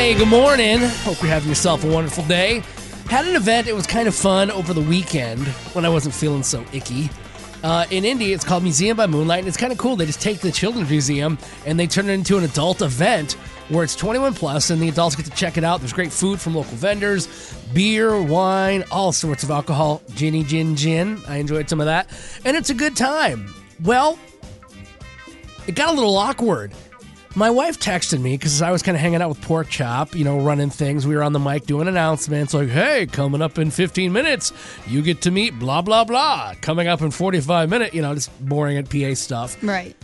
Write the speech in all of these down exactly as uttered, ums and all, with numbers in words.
Hey, good morning. Hope you're having yourself a wonderful day. Had an event. It was kind of fun over the weekend when I wasn't feeling so icky. Uh, in Indy, it's called Museum by Moonlight, and it's kind of cool. They just take the children's museum and they turn it into an adult event where it's twenty-one plus, and the adults get to check it out. There's great food from local vendors, beer, wine, all sorts of alcohol, ginny, gin, gin. I enjoyed some of that, and it's a good time. Well, it got a little awkward. My wife texted me because I was kind of hanging out with Pork Chop, you know, running things. We were on the mic doing announcements like, hey, coming up in fifteen minutes, you get to meet blah, blah, blah. Coming up in forty-five minutes, you know, just boring at P A stuff. Right.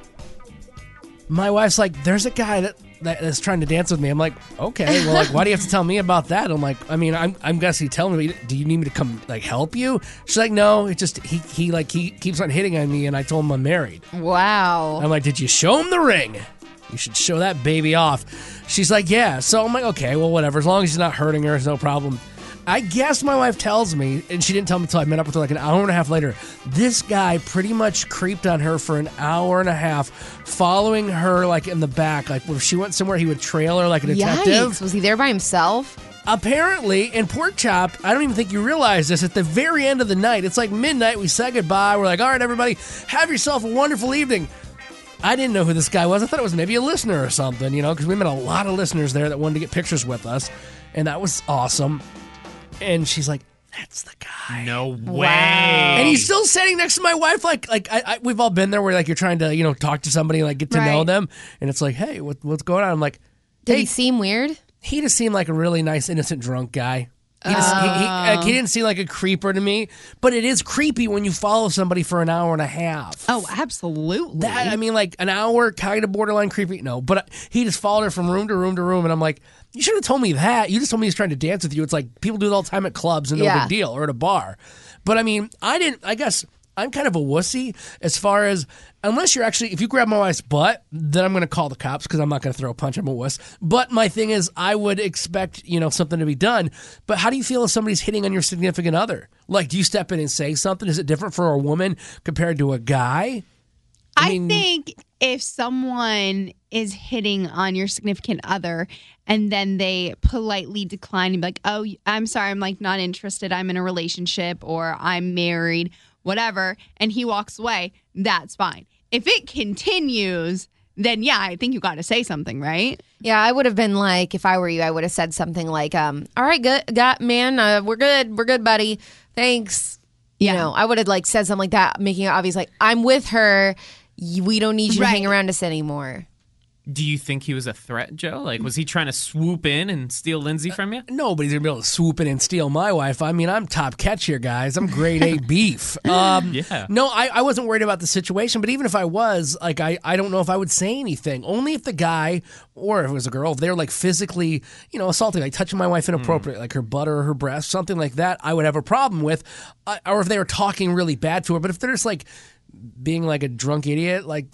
My wife's like, there's a guy that, that is trying to dance with me. I'm like, okay, well, like, why do you have to tell me about that? I'm like, I mean, I'm I'm guessing telling me, do you need me to come, like, help you? She's like, no, it just, he, he like, he keeps on hitting on me, and I told him I'm married. Wow. I'm like, did you show him the ring? You should show that baby off. She's like, yeah. So I'm like, okay, well, whatever. As long as he's not hurting her, it's no problem. I guess my wife tells me, and she didn't tell me until I met up with her like an hour and a half later, this guy pretty much creeped on her for an hour and a half, following her like in the back. Like if she went somewhere, he would trail her like a detective. Yikes. Was he there by himself? Apparently, in Pork Chop, I don't even think you realize this, at the very end of the night, it's like midnight, we say goodbye, we're like, all right, everybody, have yourself a wonderful evening. I didn't know who this guy was. I thought it was maybe a listener or something, you know, because we met a lot of listeners there that wanted to get pictures with us, and that was awesome. And she's like, that's the guy. No way. Wow. And he's still sitting next to my wife, like, like I, I, we've all been there where, like, you're trying to, you know, talk to somebody and, like, get to Right. know them, and it's like, hey, what, what's going on? I'm like, Did hey, he seem weird? he just seemed like a really nice, innocent, drunk guy. He, just, he, he, like, he didn't seem like a creeper to me, but it is creepy when you follow somebody for an hour and a half. Oh, absolutely. That, I mean, like, an hour, kind of borderline creepy. No, but he just followed her from room to room to room, and I'm like, you should have told me that. You just told me he's trying to dance with you. It's like people do it all the time at clubs and no Yeah. big deal, or at a bar. But, I mean, I didn't, I guess I'm kind of a wussy as far as, unless you're actually, if you grab my wife's butt, then I'm going to call the cops because I'm not going to throw a punch. I'm a wuss. But my thing is, I would expect, you know, something to be done. But how do you feel if somebody's hitting on your significant other? Like, do you step in and say something? Is it different for a woman compared to a guy? I, mean- think if someone is hitting on your significant other and then they politely decline and be like, oh, I'm sorry, I'm like not interested. I'm in a relationship or I'm married, whatever, and he walks away, that's fine. If it continues, then yeah, I think you got to say something, right? Yeah, I would have been like, if I were you, I would have said something like, um, all right, good, got, man, uh, we're good. We're good, buddy. Thanks. You Yeah. know, I would have like said something like that, making it obvious, like, I'm with her. We don't need you to Right. hang around us anymore. Do you think he was a threat, Joe? Like, was he trying to swoop in and steal Lindsay from you? Nobody's gonna be able to swoop in and steal my wife. I mean, I'm top catch here, guys. I'm grade A beef. Um, Yeah. No, I, I wasn't worried about the situation, but even if I was, like, I, I don't know if I would say anything. Only if the guy, or if it was a girl, if they're like physically, you know, assaulting, like touching my wife inappropriately, like her butt or her breast, something like that, I would have a problem with. Uh, or if they were talking really bad to her. But if they're just like being like a drunk idiot, like,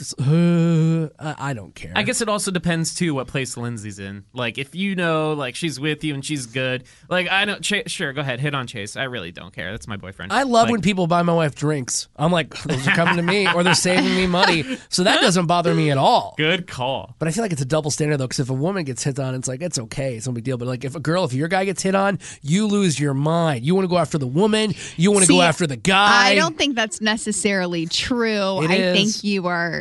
uh, I don't care. I guess it also depends, too, what place Lindsay's in. Like, if you know, like, she's with you and she's good. Like, I don't... Ch- sure, go ahead. Hit on Chase. I really don't care. That's my boyfriend. I love Like, when people buy my wife drinks. I'm like, those are coming to me, or they're saving me money. So that doesn't bother me at all. Good call. But I feel like it's a double standard, though, because if a woman gets hit on, it's like, it's okay. It's no big deal. But, like, if a girl, if your guy gets hit on, you lose your mind. You want to go after the woman. You want to go See, after the guy. I don't think that's necessarily true. It I is. think you are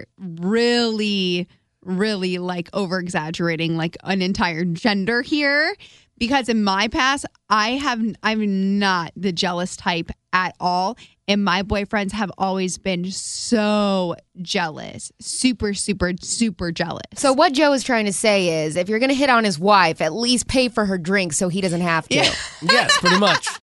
really, really like over exaggerating like an entire gender here. Because in my past, I have I'm not the jealous type at all. And my boyfriends have always been so jealous. Super, super, super jealous. So what Joe is trying to say is, if you're going to hit on his wife, at least pay for her drink so he doesn't have to. Yeah. Yes, pretty much.